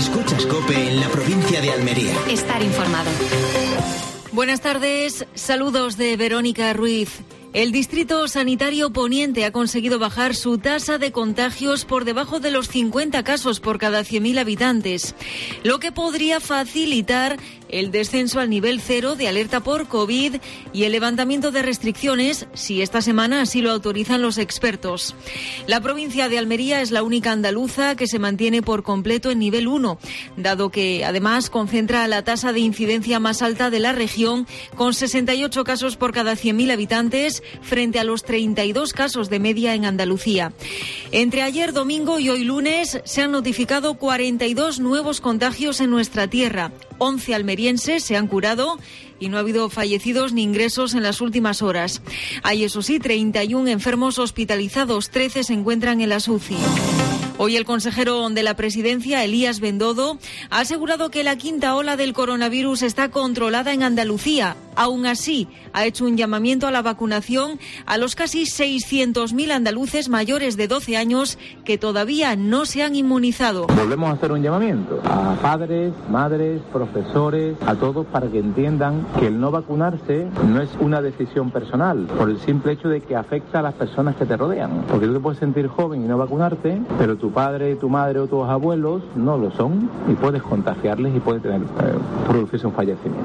Escuchas COPE en la provincia de Almería. Estar informado. Buenas tardes, saludos de Verónica Ruiz. El Distrito Sanitario Poniente ha conseguido bajar su tasa de contagios por debajo de los 50 casos por cada 100.000 habitantes, lo que podría facilitar el descenso al nivel 0 de alerta por COVID y el levantamiento de restricciones, si esta semana así lo autorizan los expertos. La provincia de Almería es la única andaluza que se mantiene por completo en nivel 1, dado que además concentra la tasa de incidencia más alta de la región, con 68 casos por cada 100.000 habitantes, frente a los 32 casos de media en Andalucía. Entre ayer domingo y hoy lunes se han notificado 42 nuevos contagios en nuestra tierra. 11 almerienses se han curado y no ha habido fallecidos ni ingresos en las últimas horas. Hay, eso sí, 31 enfermos hospitalizados, 13 se encuentran en las UCI. Hoy el consejero de la Presidencia, Elías Bendodo, ha asegurado que la quinta ola del coronavirus está controlada en Andalucía. Aún así, ha hecho un llamamiento a la vacunación a los casi 600.000 andaluces mayores de 12 años que todavía no se han inmunizado. Volvemos a hacer un llamamiento a padres, madres, profesores, a todos para que entiendan que el no vacunarse no es una decisión personal, por el simple hecho de que afecta a las personas que te rodean. Porque tú te puedes sentir joven y no vacunarte, pero tu padre, tu madre o tus abuelos no lo son y puedes contagiarles y puede producirse un fallecimiento.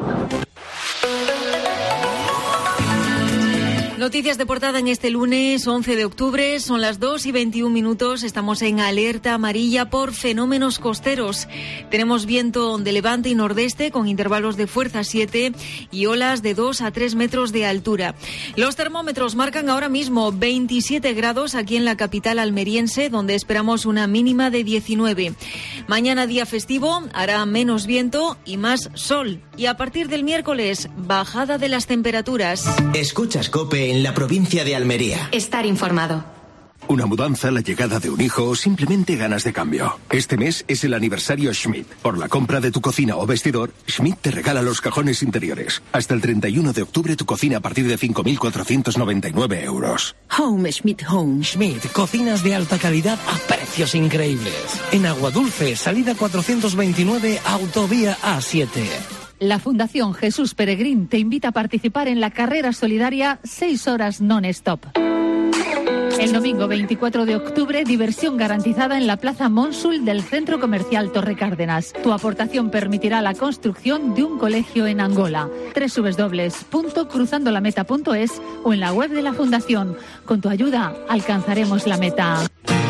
Noticias de portada en este lunes 11 de octubre, son las 2:21. Estamos en alerta amarilla por fenómenos costeros. Tenemos viento de levante y nordeste con intervalos de fuerza 7 y olas de 2 a 3 metros de altura. Los termómetros marcan ahora mismo 27 grados aquí en la capital almeriense, donde esperamos una mínima de 19. Mañana, día festivo, hará menos viento y más sol. Y a partir del miércoles, bajada de las temperaturas. Escuchas COPE en la provincia de Almería. Estar informado. Una mudanza, la llegada de un hijo o simplemente ganas de cambio. Este mes es el aniversario Schmidt. Por la compra de tu cocina o vestidor, Schmidt te regala los cajones interiores. Hasta el 31 de octubre tu cocina a partir de 5.499 euros. Home Schmidt Home. Schmidt, cocinas de alta calidad a precios increíbles. En Aguadulce, salida 429, autovía A7. La Fundación Jesús Peregrín te invita a participar en la carrera solidaria 6 horas non-stop. El domingo 24 de octubre, diversión garantizada en la Plaza Monsul del Centro Comercial Torre Cárdenas. Tu aportación permitirá la construcción de un colegio en Angola. www.cruzandolameta.es o en la web de la Fundación. Con tu ayuda alcanzaremos la meta.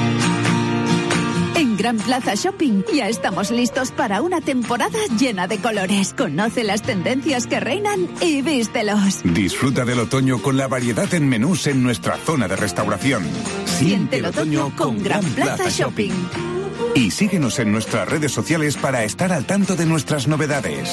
En Gran Plaza Shopping ya estamos listos para una temporada llena de colores. Conoce las tendencias que reinan y vístelos. Disfruta del otoño con la variedad en menús en nuestra zona de restauración. Siente el otoño con Gran Plaza Shopping. Y síguenos en nuestras redes sociales para estar al tanto de nuestras novedades.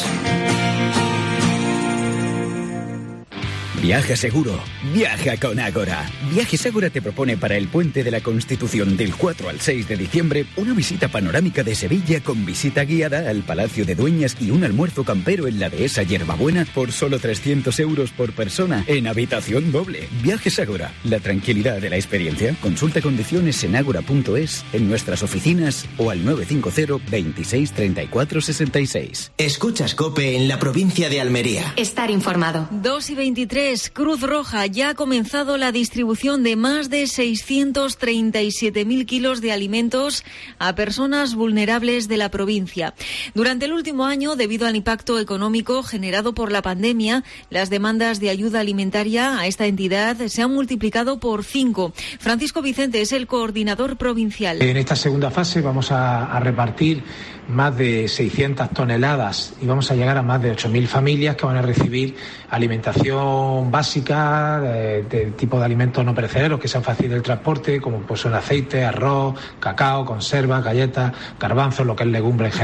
Viaja seguro, viaja con Ágora. Viajes Ágora te propone para el Puente de la Constitución del 4 al 6 de diciembre una visita panorámica de Sevilla con visita guiada al Palacio de Dueñas y un almuerzo campero en la Dehesa Yerbabuena por solo 300 euros por persona en habitación doble. Viajes Ágora, la tranquilidad de la experiencia. Consulta condiciones en agora.es, en nuestras oficinas o al 950 26 34 66. Escuchas COPE en la provincia de Almería. Estar informado. 2:23. Cruz Roja ya ha comenzado la distribución de más de 637.000 kilos de alimentos a personas vulnerables de la provincia. Durante el último año, debido al impacto económico generado por la pandemia, las demandas de ayuda alimentaria a esta entidad se han multiplicado por 5. Francisco Vicente es el coordinador provincial. En esta segunda fase vamos a repartir más de 600 toneladas y vamos a llegar a más de 8.000 familias que van a recibir alimentación básica de tipo de alimentos no perecederos que sean fáciles del transporte, como pues son aceite, arroz, cacao, conservas, galletas, garbanzos, lo que es legumbre en general.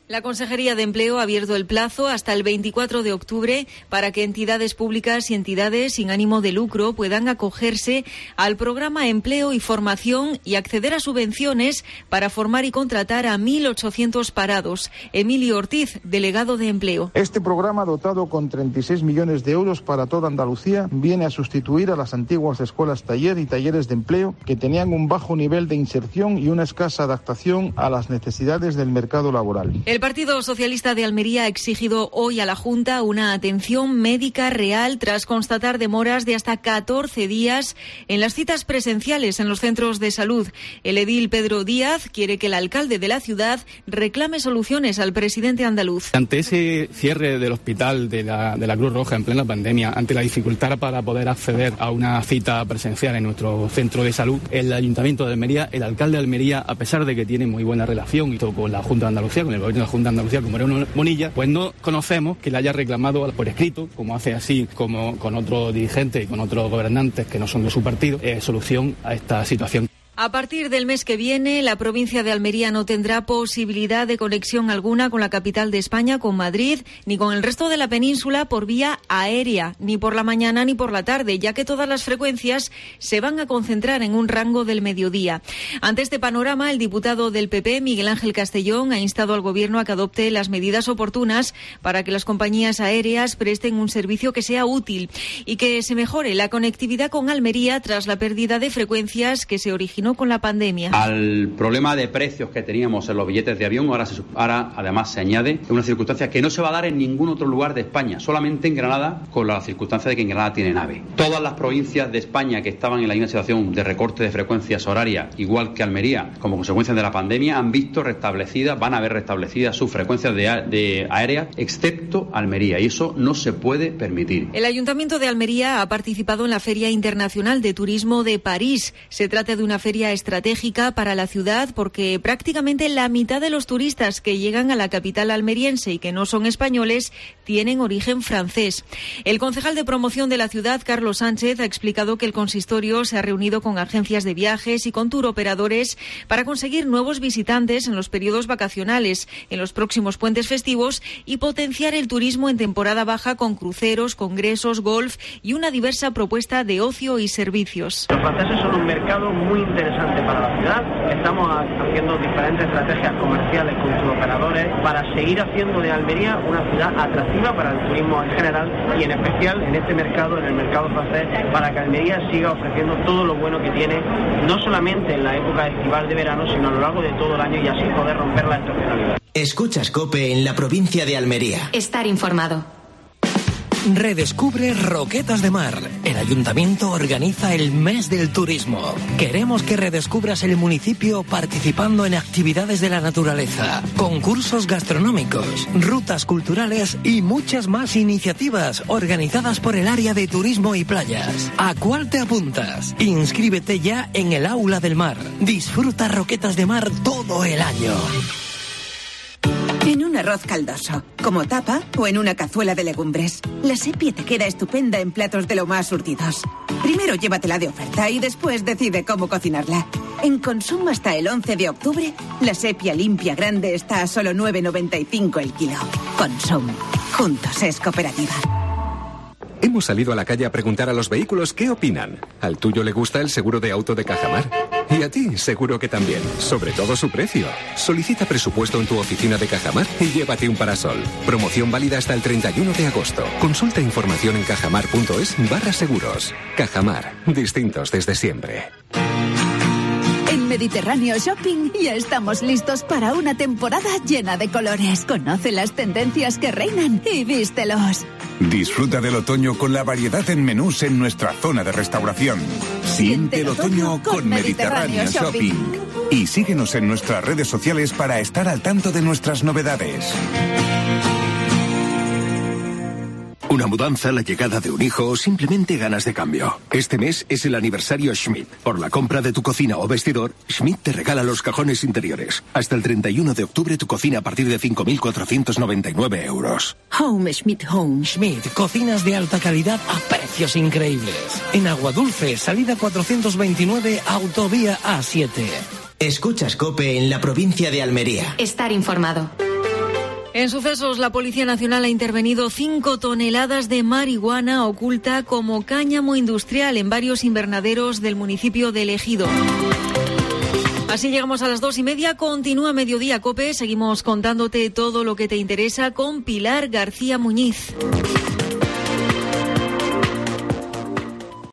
La Consejería de Empleo ha abierto el plazo hasta el 24 de octubre para que entidades públicas y entidades sin ánimo de lucro puedan acogerse al programa Empleo y Formación y acceder a subvenciones para formar y contratar a 1.800 parados. Emilio Ortiz, delegado de Empleo. Este programa, dotado con 36 millones de euros para toda Andalucía, viene a sustituir a las antiguas escuelas taller y talleres de empleo que tenían un bajo nivel de inserción y una escasa adaptación a las necesidades del mercado laboral. El Partido Socialista de Almería ha exigido hoy a la Junta una atención médica real tras constatar demoras de hasta 14 días en las citas presenciales en los centros de salud. El edil Pedro Díaz quiere que el alcalde de la ciudad reclame soluciones al presidente andaluz. Ante ese cierre del hospital de la Cruz Roja en plena pandemia, ante la dificultad para poder acceder a una cita presencial en nuestro centro de salud, el Ayuntamiento de Almería, el alcalde de Almería, a pesar de que tiene muy buena relación y todo con la Junta de Andalucía, con el gobierno de la Junta de Andalucía, como Moreno Bonilla, pues no conocemos que le haya reclamado por escrito, como hace así como con otros dirigentes y con otros gobernantes que no son de su partido, solución a esta situación. A partir del mes que viene, la provincia de Almería no tendrá posibilidad de conexión alguna con la capital de España, con Madrid, ni con el resto de la península por vía aérea, ni por la mañana ni por la tarde, ya que todas las frecuencias se van a concentrar en un rango del mediodía. Ante este panorama, el diputado del PP, Miguel Ángel Castellón, ha instado al Gobierno a que adopte las medidas oportunas para que las compañías aéreas presten un servicio que sea útil y que se mejore la conectividad con Almería tras la pérdida de frecuencias que se originó con la pandemia. Al problema de precios que teníamos en los billetes de avión, ahora además se añade una circunstancia que no se va a dar en ningún otro lugar de España, solamente en Granada, con la circunstancia de que en Granada tiene nave. Todas las provincias de España que estaban en la misma situación de recorte de frecuencias horarias, igual que Almería, como consecuencia de la pandemia, han visto restablecidas, van a ver restablecidas sus frecuencias de aéreas, excepto Almería, y eso no se puede permitir. El Ayuntamiento de Almería ha participado en la Feria Internacional de Turismo de París. Se trata de una feria estratégica para la ciudad porque prácticamente la mitad de los turistas que llegan a la capital almeriense y que no son españoles tienen origen francés. El concejal de promoción de la ciudad, Carlos Sánchez, ha explicado que el consistorio se ha reunido con agencias de viajes y con turoperadores para conseguir nuevos visitantes en los periodos vacacionales, en los próximos puentes festivos y potenciar el turismo en temporada baja con cruceros, congresos, golf y una diversa propuesta de ocio y servicios. Los franceses son un mercado muy interesante para la ciudad. Estamos haciendo diferentes estrategias comerciales con turoperadores para seguir haciendo de Almería una ciudad atractiva para el turismo en general y en especial en este mercado, en el mercado francés, para que Almería siga ofreciendo todo lo bueno que tiene, no solamente en la época estival de verano, sino a lo largo de todo el año y así poder romper la estacionalidad. Escuchas COPE en la provincia de Almería. Estar informado. Redescubre Roquetas de Mar. El Ayuntamiento organiza el Mes del Turismo. Queremos que redescubras el municipio participando en actividades de la naturaleza, concursos gastronómicos, rutas culturales y muchas más iniciativas organizadas por el área de turismo y playas. ¿A cuál te apuntas? Inscríbete ya en el Aula del Mar. Disfruta Roquetas de Mar todo el año. En un arroz caldoso, como tapa o en una cazuela de legumbres. La sepia te queda estupenda en platos de lo más surtidos. Primero llévatela de oferta y después decide cómo cocinarla. En Consum hasta el 11 de octubre, la sepia limpia grande está a solo 9,95 el kilo. Consum. Juntos es cooperativa. Hemos salido a la calle a preguntar a los vehículos qué opinan. ¿Al tuyo le gusta el seguro de auto de Cajamar? Y a ti, seguro que también. Sobre todo su precio. Solicita presupuesto en tu oficina de Cajamar y llévate un parasol. Promoción válida hasta el 31 de agosto. Consulta información en cajamar.es/seguros. Cajamar. Distintos desde siempre. En Mediterráneo Shopping ya estamos listos para una temporada llena de colores. Conoce las tendencias que reinan y vístelos. Disfruta del otoño con la variedad en menús en nuestra zona de restauración. Siente el otoño con Mediterráneo Shopping. Y síguenos en nuestras redes sociales para estar al tanto de nuestras novedades. Una mudanza, la llegada de un hijo o simplemente ganas de cambio. Este mes es el aniversario Schmidt. Por la compra de tu cocina o vestidor, Schmidt te regala los cajones interiores. Hasta el 31 de octubre tu cocina a partir de 5.499 euros. Home Schmidt Home. Schmidt, cocinas de alta calidad a precios increíbles. En Aguadulce, salida 429, autovía A7. Escuchas COPE en la provincia de Almería. Estar informado. En sucesos, la Policía Nacional ha intervenido 5 toneladas de marihuana oculta como cáñamo industrial en varios invernaderos del municipio de Ejido. Así llegamos a las 2:30. Continúa Mediodía COPE. Seguimos contándote todo lo que te interesa con Pilar García Muñiz.